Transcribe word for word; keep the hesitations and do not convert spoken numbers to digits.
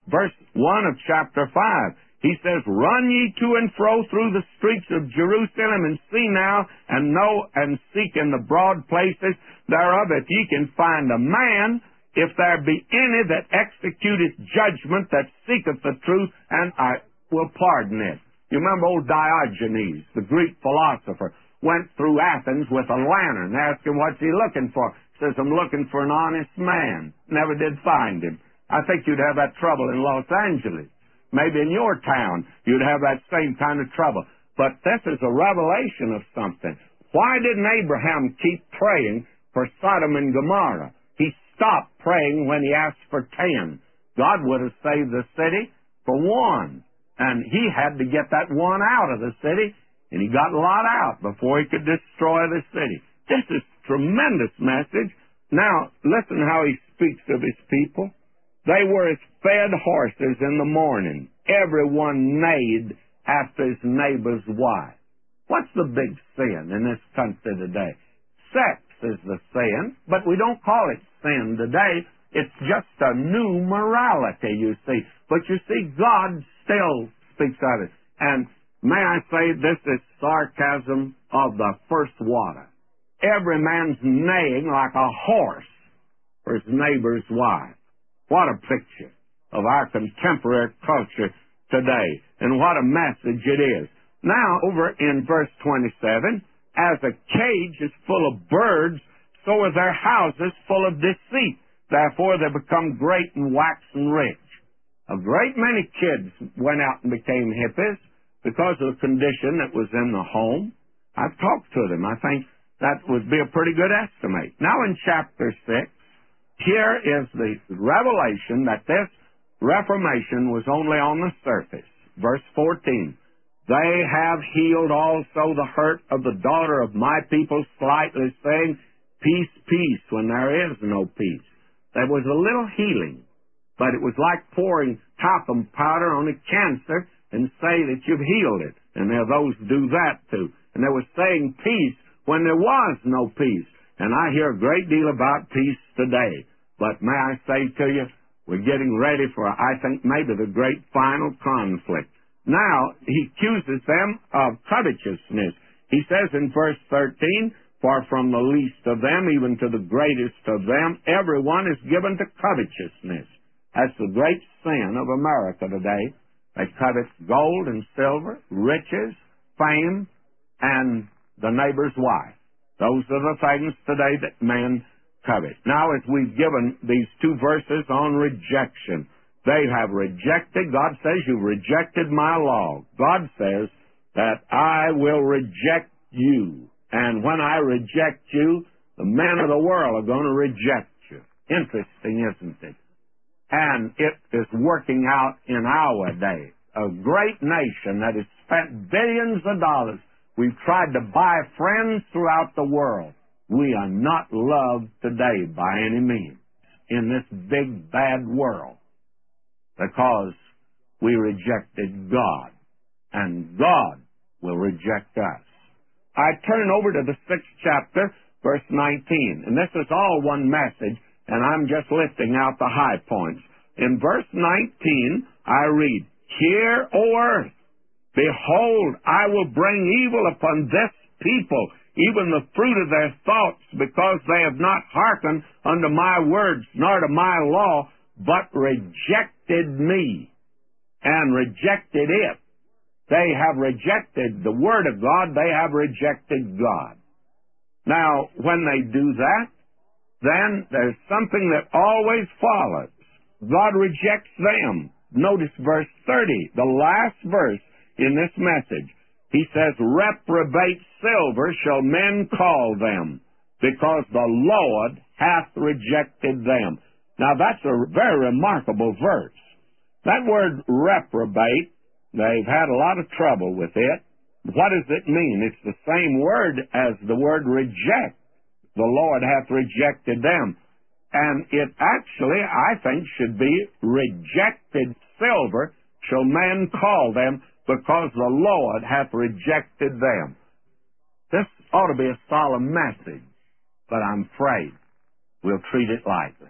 verse one of chapter five. He says, "Run ye to and fro through the streets of Jerusalem, and see now, and know, and seek in the broad places thereof, if ye can find a man, if there be any that executeth judgment, that seeketh the truth, and I will pardon it." You remember old Diogenes, the Greek philosopher, went through Athens with a lantern, asked him, "What's he looking for?" He says, "I'm looking for an honest man." Never did find him. I think you'd have that trouble in Los Angeles. Maybe in your town you'd have that same kind of trouble. But this is a revelation of something. Why didn't Abraham keep praying for Sodom and Gomorrah? He stopped praying when he asked for ten. God would have saved the city for one. And he had to get that one out of the city, and he got Lot out before he could destroy the city. This is a tremendous message. Now, listen how he speaks of his people. They were as fed horses in the morning. Everyone neighed after his neighbor's wife. What's the big sin in this country today? Sex is the sin, but we don't call it sin today. It's just a new morality, you see. But you see, God still speaks of it. And may I say, this is sarcasm of the first water. Every man's neighing like a horse for his neighbor's wife. What a picture of our contemporary culture today, and what a message it is. Now, over in verse twenty-seven, "As a cage is full of birds, so are their houses full of deceit. Therefore they become great and waxen rich." A great many kids went out and became hippies because of the condition that was in the home. I've talked to them. I think that would be a pretty good estimate. Now in chapter six, here is the revelation that this Reformation was only on the surface. Verse fourteen, "They have healed also the hurt of the daughter of my people slightly, saying, Peace, peace, when there is no peace." There was a little healing, but it was like pouring talcum powder on a cancer and say that you've healed it. And there are those who do that too. And they were saying peace when there was no peace. And I hear a great deal about peace today. But may I say to you, we're getting ready for, I think, maybe the great final conflict. Now, he accuses them of covetousness. He says in verse thirteen, "For from the least of them, even to the greatest of them, everyone is given to covetousness." That's the great sin of America today. They covet gold and silver, riches, fame, and the neighbor's wife. Those are the things today that men covet. Now, as we've given these two verses on rejection, they have rejected. God says, "You've rejected my law." God says that I will reject you. And when I reject you, the men of the world are going to reject you. Interesting, isn't it? And it is working out in our day. A great nation that has spent billions of dollars. We've tried to buy friends throughout the world. We are not loved today by any means in this big, bad world because we rejected God, and God will reject us. I turn over to the sixth chapter, verse nineteen, and this is all one message, and I'm just lifting out the high points. In verse nineteen, I read, "Hear, O earth, behold, I will bring evil upon this people, even the fruit of their thoughts, because they have not hearkened unto my words, nor to my law, but rejected me," and rejected it. They have rejected the Word of God. They have rejected God. Now, when they do that, then there's something that always follows. God rejects them. Notice verse thirty, the last verse in this message. He says, "Reprobate silver shall men call them, because the Lord hath rejected them." Now, that's a very remarkable verse. That word reprobate, they've had a lot of trouble with it. What does it mean? It's the same word as the word reject. The Lord hath rejected them. And it actually, I think, should be rejected silver shall men call them, because the Lord hath rejected them. This ought to be a solemn message, but I'm afraid we'll treat it lightly.